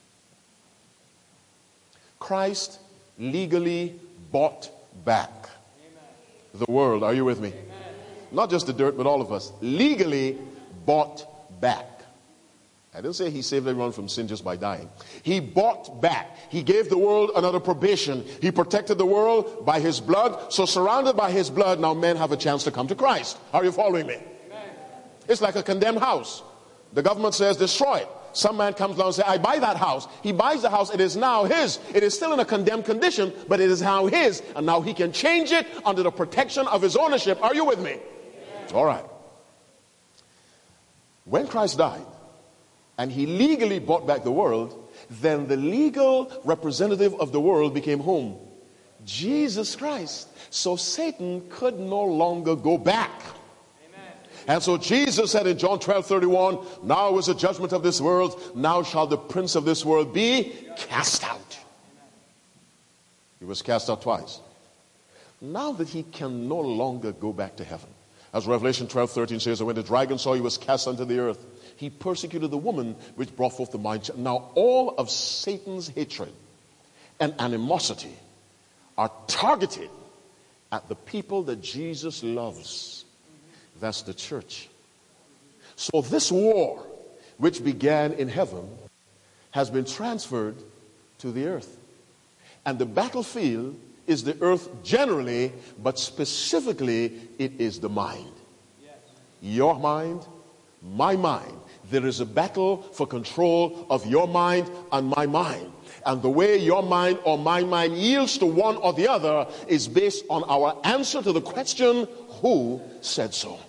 Christ legally bought back Amen. The world. Are you with me? Amen. Not just the dirt, but all of us. Legally bought back. I didn't say he saved everyone from sin just by dying. He bought back. He gave the world another probation. He protected the world by his blood. So surrounded by his blood, now men have a chance to come to Christ. Are you following me? Amen. It's like a condemned house. The government says destroy it. Some man comes along and says, I buy that house. He buys the house. It is now his. It is still in a condemned condition, but it is now his. And now he can change it under the protection of his ownership. Are you with me? Amen. All right. When Christ died and he legally bought back the world, then the legal representative of the world became whom? Jesus Christ. So Satan could no longer go back. Amen. And so Jesus said in John twelve thirty-one, now is the judgment of this world, now shall the prince of this world be cast out. He was cast out twice. Now that he can no longer go back to heaven, as Revelation twelve thirteen says, when the dragon saw he was cast unto the earth, he persecuted the woman which brought forth the mind. Now all of Satan's hatred and animosity are targeted at the people that Jesus loves. That's the church. So this war, which began in heaven, has been transferred to the earth. And the battlefield is the earth generally, but specifically it is the mind. Yes. Your mind, my mind. There is a battle for control of your mind and my mind. And the way your mind or my mind yields to one or the other is based on our answer to the question, who said so?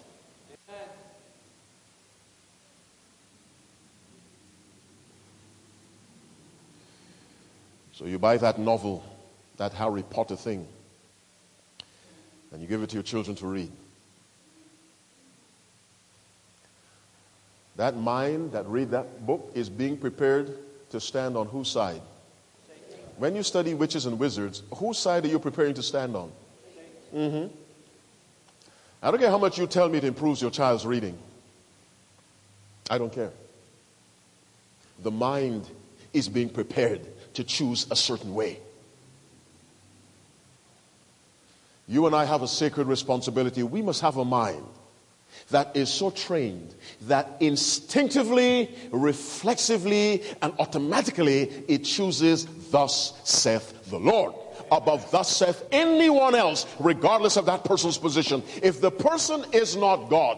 So you buy that novel, that Harry Potter thing, and you give it to your children to read. That mind that read that book is being prepared to stand on whose side? When you study witches and wizards, whose side are you preparing to stand on? Mm-hmm. I don't care how much you tell me it improves your child's reading. I don't care. The mind is being prepared to choose a certain way. You and I have a sacred responsibility. We must have a mind that is so trained that instinctively, reflexively, and automatically it chooses, thus saith the Lord, above thus saith anyone else, regardless of that person's position. If the person is not God,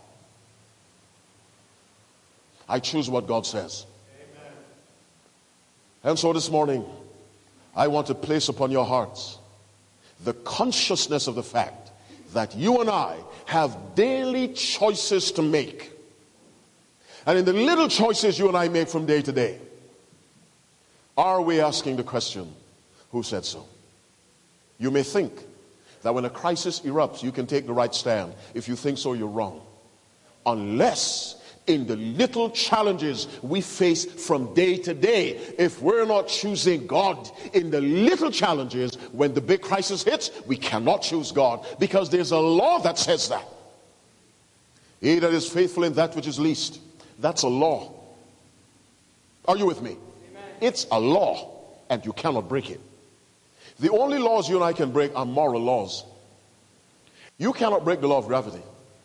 I choose what God says. Amen. And so this morning, I want to place upon your hearts the consciousness of the fact that you and I have daily choices to make. And in the little choices you and I make from day to day, are we asking the question, who said so? You may think that when a crisis erupts, you can take the right stand. If you think so, you're wrong. Unless in the little challenges we face from day to day, if we're not choosing God in the little challenges, when the big crisis hits, we cannot choose God, because there's a law that says that. He that is faithful in that which is least. That's a law. Are you with me? Amen. It's a law, and you cannot break it. The only laws you and I can break are moral laws. You cannot break the law of gravity.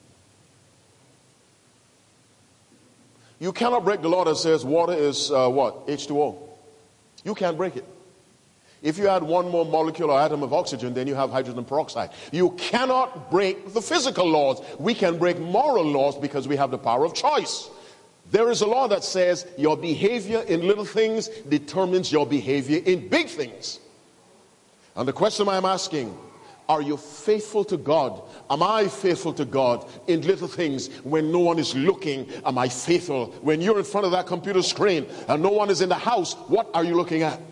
You cannot break the law that says water is uh, what? H two O. You can't break it. If you add one more molecule or atom of oxygen, then you have hydrogen peroxide. You cannot break the physical laws. We can break moral laws because we have the power of choice. There is a law that says your behavior in little things determines your behavior in big things. And the question I'm asking, are you faithful to God? Am I faithful to God in little things when no one is looking? Am I faithful when you're in front of that computer screen and no one is in the house? What are you looking at?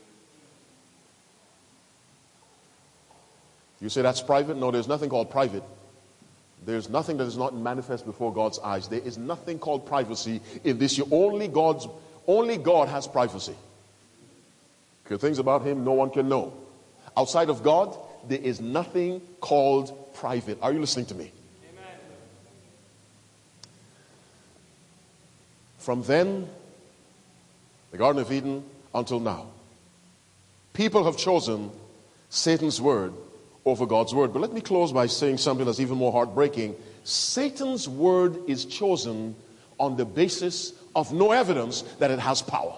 You say that's private? No, there's nothing called private. There's nothing that is not manifest before God's eyes. There is nothing called privacy in this. You only God's only God has privacy. Okay, things about him no one can know. Outside of God, there is nothing called private. Are you listening to me? Amen. From then, the Garden of Eden, until now, people have chosen Satan's word over God's word. But let me close by saying something that's even more heartbreaking. Satan's word is chosen on the basis of no evidence that it has power.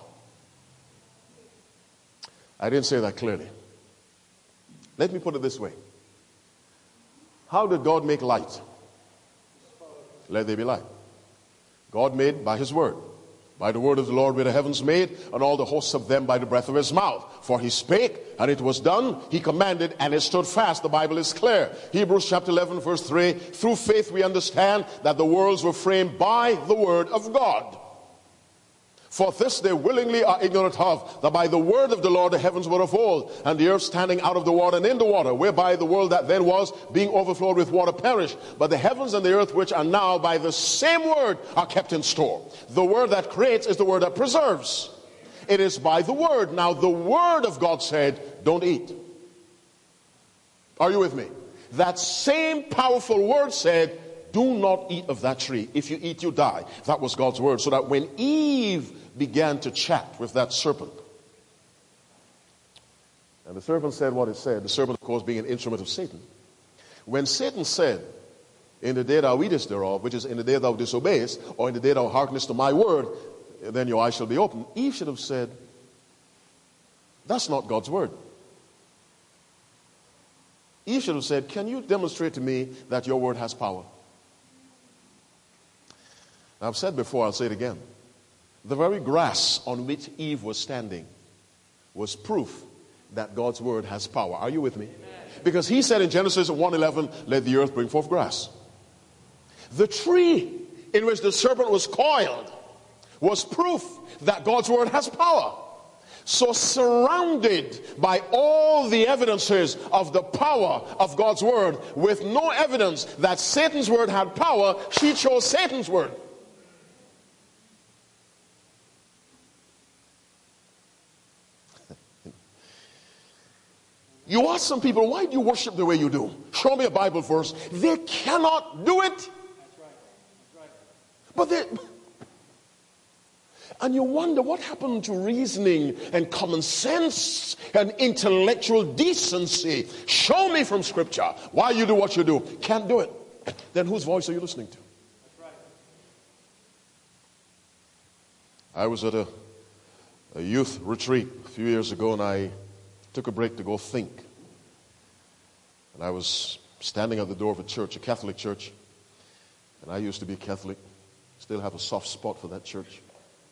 I didn't say that clearly. Let me put it this way. How did God make light? Let there be light. God made by his word. By the word of the Lord were the heavens made, and all the hosts of them by the breath of his mouth. For he spake, and it was done. He commanded, and it stood fast. The Bible is clear. Hebrews chapter eleven, verse three. Through faith we understand that the worlds were framed by the word of God. For this they willingly are ignorant of, that by the word of the Lord the heavens were of old, and the earth standing out of the water and in the water, whereby the world that then was, being overflowed with water, perished. But the heavens and the earth, which are now by the same word, are kept in store. The word that creates is the word that preserves. It is by the word. Now the word of God said, don't eat. Are you with me? That same powerful word said, do not eat of that tree. If you eat, you die. That was God's word. So that when Eve began to chat with that serpent, and the serpent said what it said, the serpent, of course, being an instrument of Satan. When Satan said, in the day thou eatest thereof, which is in the day thou disobeyest, or in the day thou hearkenest to my word, then your eyes shall be opened. Eve should have said, that's not God's word. Eve should have said, can you demonstrate to me that your word has power? I've said before, I'll say it again. The very grass on which Eve was standing was proof that God's word has power. Are you with me? Amen. Because he said in Genesis one eleven, let the earth bring forth grass. The tree in which the serpent was coiled was proof that God's word has power. So surrounded by all the evidences of the power of God's word, with no evidence that Satan's word had power, she chose Satan's word. You ask some people, why do you worship the way you do? Show me a Bible verse. They cannot do it. That's right. That's right. But they... And you wonder what happened to reasoning and common sense and intellectual decency. Show me from Scripture why you do what you do. Can't do it. Then whose voice are you listening to? That's right. I was at a, a youth retreat a few years ago, and I took a break to go think. And I was standing at the door of a church, a Catholic church. And I used to be Catholic. Still have a soft spot for that church.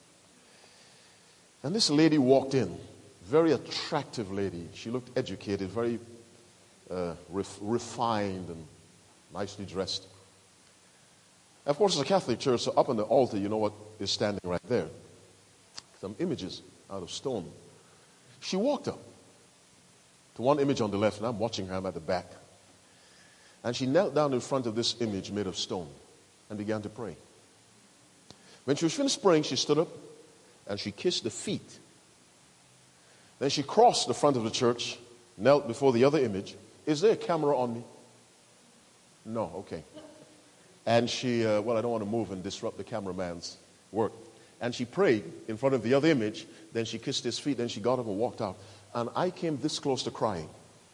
And this lady walked in. Very attractive lady. She looked educated, very uh, ref- refined and nicely dressed. Of course, it's a Catholic church, so up on the altar, you know what is standing right there. Some images out of stone. She walked up to one image on the left, and I'm watching her. I'm at the back. And she knelt down in front of this image made of stone and began to pray. When she was finished praying, she stood up and she kissed the feet. Then she crossed the front of the church, knelt before the other image. Is there a camera on me? No, okay. And she, uh, well, I don't want to move and disrupt the cameraman's work. And she prayed in front of the other image. Then she kissed his feet. Then she got up and walked out. And I came this close to crying.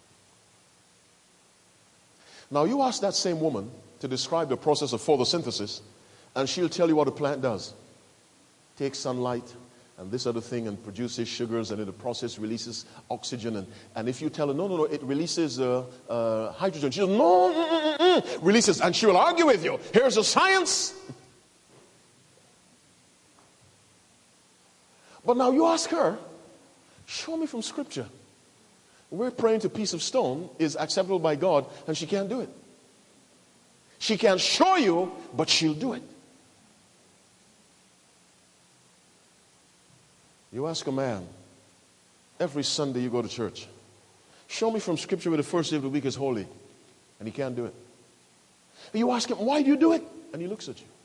Now you ask that same woman to describe the process of photosynthesis, and she'll tell you what a plant does. Takes sunlight and this other thing and produces sugars, and in the process releases oxygen. And, and if you tell her, no, no, no, it releases uh, uh, hydrogen. She says, no, mm, mm, mm, releases. And she will argue with you. Here's the science. But now you ask her, show me from Scripture where praying to a piece of stone is acceptable by God, and she can't do it. She can't show you, but she'll do it. You ask a man, every Sunday you go to church, show me from Scripture where the first day of the week is holy, and he can't do it. You ask him, why do you do it? And he looks at you.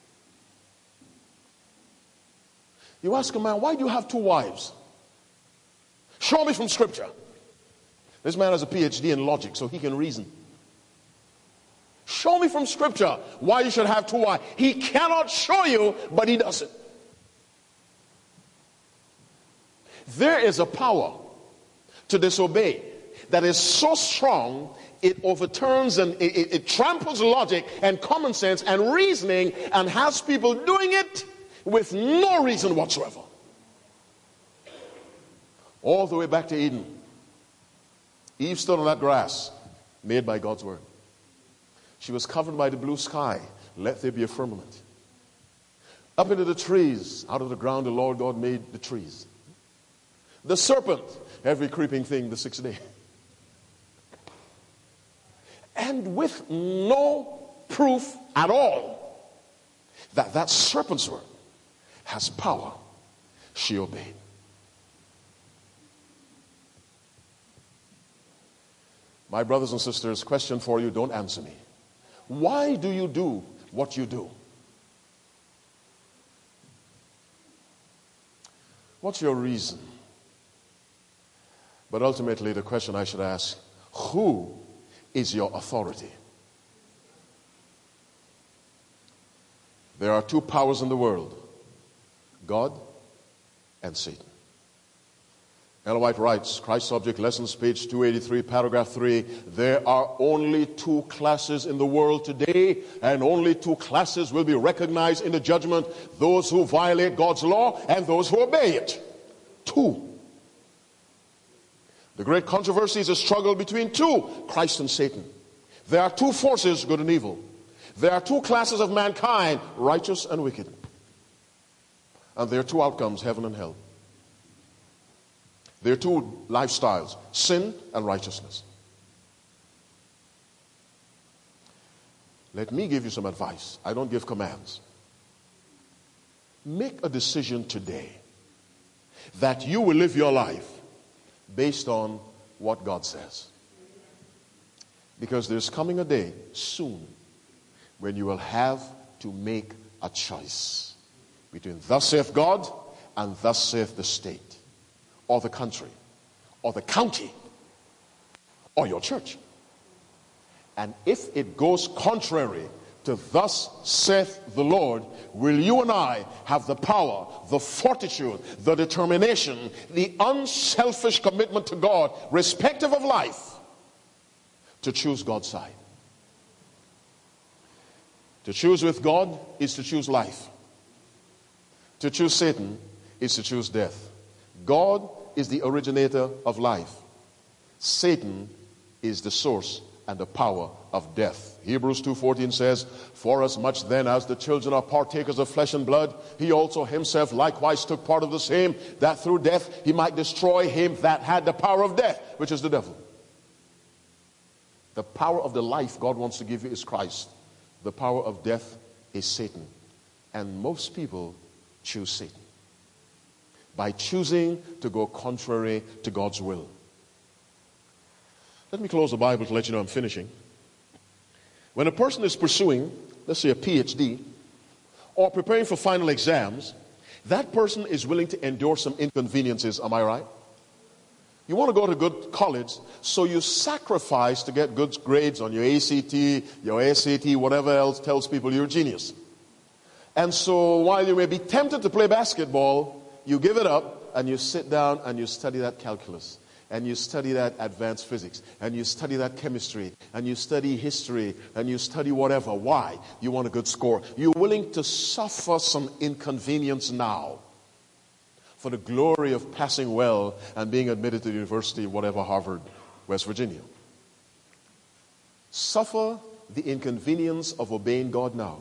You ask a man, why do you have two wives? Show me from Scripture. This man has a P H D in logic, so he can reason. Show me from Scripture why you should have two wives. He cannot show you, but he does it. There is a power to disobey that is so strong, it overturns and it, it, it tramples logic and common sense and reasoning, and has people doing it with no reason whatsoever. All the way back to Eden. Eve stood on that grass made by God's word. She was covered by the blue sky. Let there be a firmament. Up into the trees, out of the ground, the Lord God made the trees. The serpent, every creeping thing the sixth day. And with no proof at all that that serpent's word has power, she obeyed. My brothers and sisters, question for you, don't answer me. Why do you do what you do? What's your reason? But ultimately, the question I should ask, who is your authority? There are two powers in the world, God and Satan. Ellen White writes, Christ Subject Lessons, page two eighty-three, paragraph three, there are only two classes in the world today, and only two classes will be recognized in the judgment, those who violate God's law and those who obey it. Two. The great controversy is a struggle between two, Christ and Satan. There are two forces, good and evil. There are two classes of mankind, righteous and wicked. And there are two outcomes, heaven and hell. There are two lifestyles, sin and righteousness. Let me give you some advice. I don't give commands. Make a decision today that you will live your life based on what God says. Because there's coming a day soon when you will have to make a choice between thus saith God and thus saith the state, or the country, or the county, or your church. And if it goes contrary to thus saith the Lord, will you and I have the power, the fortitude, the determination, the unselfish commitment to God, respective of life, to choose God's side? To choose with God is to choose life. To choose Satan is to choose death. God is the originator of life. Satan is the source and the power of death. Hebrews two fourteen says, for as much then as the children are partakers of flesh and blood, he also himself likewise took part of the same, that through death he might destroy him that had the power of death, which is the devil. The power of the life God wants to give you is Christ. The power of death is Satan. And most people choose Satan by choosing to go contrary to God's will. Let me close the Bible to let you know I'm finishing. When a person is pursuing, let's say, a P H D, or preparing for final exams, that person is willing to endure some inconveniences, am I right? You want to go to good college, so you sacrifice to get good grades on your A C T, your S A T, whatever else tells people you're a genius. And so while you may be tempted to play basketball, you give it up and you sit down and you study that calculus. And you study that advanced physics, and you study that chemistry, and you study history, and you study whatever. Why? You want a good score. You're willing to suffer some inconvenience now for the glory of passing well and being admitted to the university, whatever, Harvard, West Virginia. Suffer the inconvenience of obeying God now.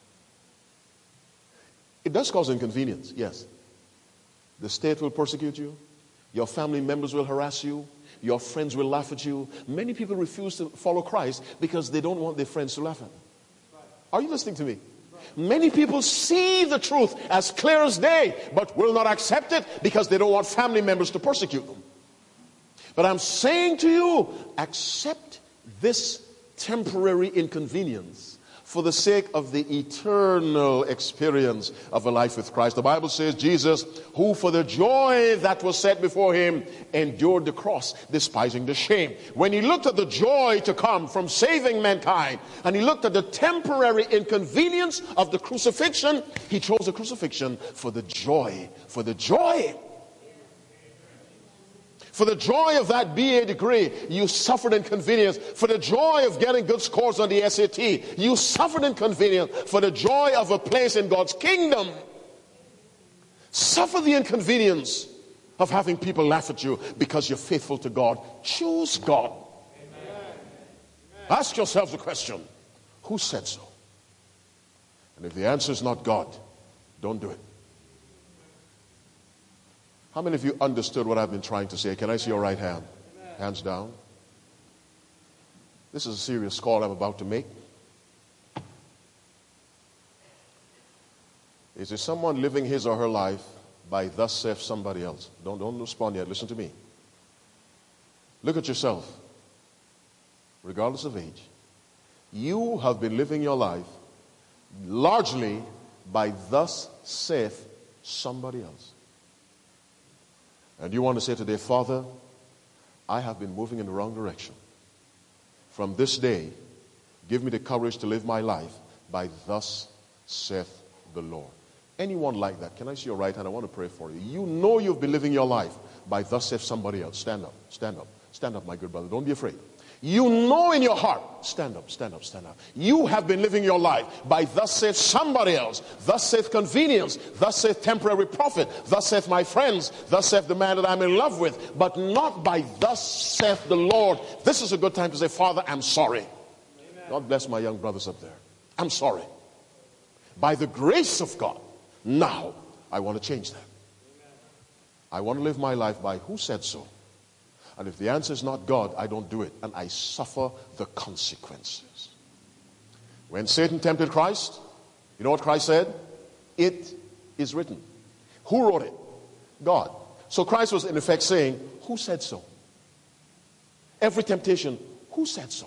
It does cause inconvenience, yes. The state will persecute you. Your family members will harass you. Your friends will laugh at you. Many people refuse to follow Christ because they don't want their friends to laugh at them. Are you listening to me? Many people see the truth as clear as day, but will not accept it because they don't want family members to persecute them. But I'm saying to you, accept this temporary inconvenience for the sake of the eternal experience of a life with Christ. The Bible says Jesus, who for the joy that was set before him, endured the cross, despising the shame. When he looked at the joy to come from saving mankind, and he looked at the temporary inconvenience of the crucifixion, he chose the crucifixion for the joy, for the joy. For the joy of that B A degree, you suffered inconvenience. For the joy of getting good scores on the S A T, you suffered inconvenience. For the joy of a place in God's kingdom, suffer the inconvenience of having people laugh at you because you're faithful to God. Choose God. Amen. Ask yourself the question, who said so? And if the answer is not God, Don't do it. How many of you understood what I've been trying to say? Can I see your right hand? Hands down. This is a serious call I'm about to make. Is there someone living his or her life by thus saith somebody else? Don't, don't respond yet. Listen to me. Look at yourself. Regardless of age. You have been living your life largely by thus saith somebody else. And you want to say today, Father, I have been moving in the wrong direction. From this day, give me the courage to live my life by thus saith the Lord. Anyone like that? Can I see your right hand? I want to pray for you. You know you've been living your life by thus saith somebody else. Stand up, stand up, stand up, my good brother. Don't be afraid. You know in your heart, stand up, stand up, stand up. You have been living your life by thus saith somebody else, thus saith convenience, thus saith temporary profit, thus saith my friends, thus saith the man that I'm in love with, but not by thus saith the Lord. This is a good time to say, Father, I'm sorry. Amen. God bless my young brothers up there. I'm sorry. By the grace of God, now I want to change that. Amen. I want to live my life by who said so. And if the answer is not God, I don't do it. And I suffer the consequences. When Satan tempted Christ, you know what Christ said? It is written. Who wrote it? God. So Christ was in effect saying, who said so? Every temptation, who said so?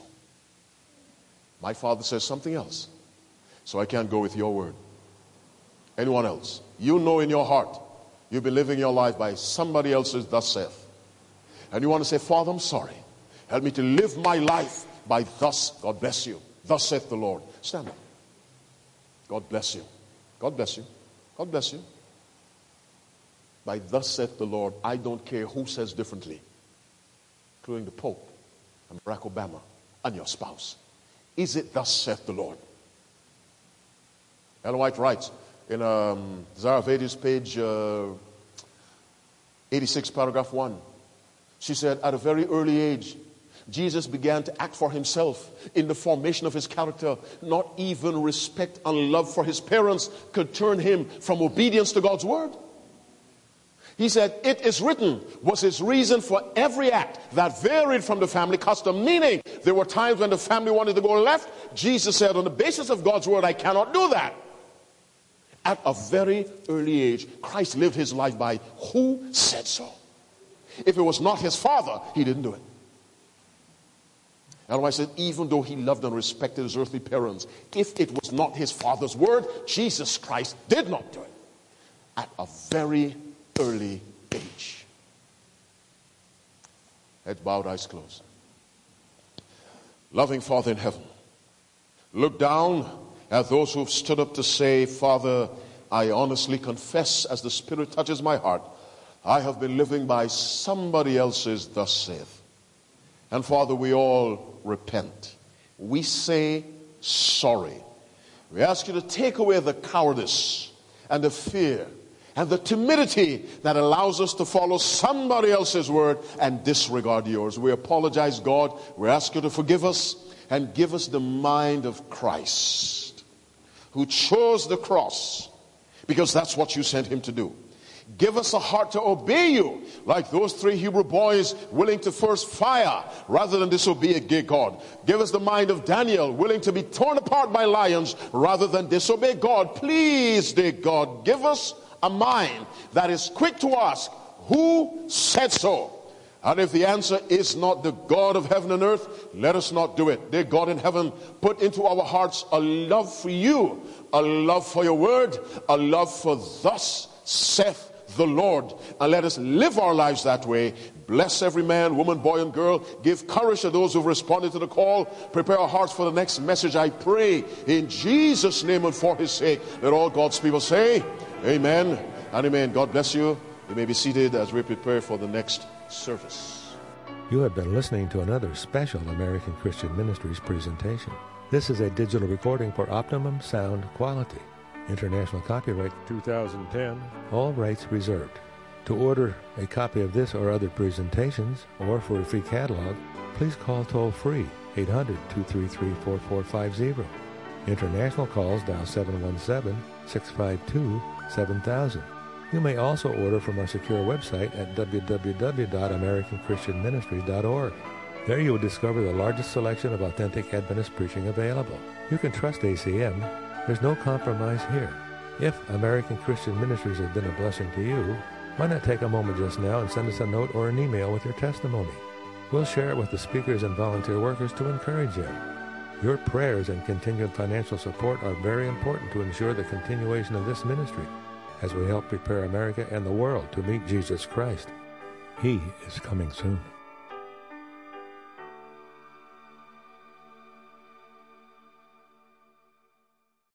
My Father says something else. So I can't go with your word. Anyone else? You know in your heart, you've been living your life by somebody else's thus saith. And you want to say, Father, I'm sorry. Help me to live my life by thus, God bless you. Thus saith the Lord. Stand up. God bless you. God bless you. God bless you. By thus saith the Lord, I don't care who says differently, including the Pope and Barack Obama and your spouse. Is it thus saith the Lord? Ellen White writes in um, Desire of Ages, page uh, eighty-six, paragraph one. She said, at a very early age, Jesus began to act for himself in the formation of his character. Not even respect and love for his parents could turn him from obedience to God's word. He said, it is written was his reason for every act that varied from the family custom. Meaning, there were times when the family wanted to go left. Jesus said, on the basis of God's word, I cannot do that. At a very early age, Christ lived his life by who said so. If it was not his father, he didn't do it. And I said, even though he loved and respected his earthly parents, if it was not his father's word, Jesus Christ did not do it. At a very early age. Heads bowed, eyes closed. Loving Father in heaven, look down at those who have stood up to say, Father, I honestly confess as the Spirit touches my heart, I have been living by somebody else's thus saith. And Father, we all repent. We say sorry. We ask you to take away the cowardice and the fear and the timidity that allows us to follow somebody else's word and disregard yours. We apologize, God. We ask you to forgive us and give us the mind of Christ, who chose the cross because that's what you sent him to do. Give us a heart to obey you, like those three Hebrew boys willing to first fire rather than disobey a gay God. Give us the mind of Daniel, willing to be torn apart by lions rather than disobey God. Please, dear God, give us a mind that is quick to ask, who said so? And if the answer is not the God of heaven and earth, let us not do it. Dear God in heaven, put into our hearts a love for you, a love for your word, a love for thus saith the Lord, and let us live our lives that way. Bless every man, woman, boy, and girl. Give courage to those who've responded to the call. Prepare our hearts for the next message, I pray, in Jesus' name and for his sake. Let all God's people say, amen and amen. God bless you. You may be seated as we prepare for the next service. You have been listening to another special American Christian Ministries presentation. This is a digital recording for optimum sound quality. International copyright two thousand ten. All rights reserved. To order a copy of this or other presentations, or for a free catalog, please call toll-free eight hundred, two three three, four four five zero. International calls dial seven one seven, six five two, seven thousand. You may also order from our secure website at w w w dot american christian ministries dot org. There you will discover the largest selection of authentic Adventist preaching available. You can trust A C M. There's no compromise here. If American Christian Ministries has been a blessing to you, why not take a moment just now and send us a note or an email with your testimony? We'll share it with the speakers and volunteer workers to encourage you. Your prayers and continued financial support are very important to ensure the continuation of this ministry as we help prepare America and the world to meet Jesus Christ. He is coming soon.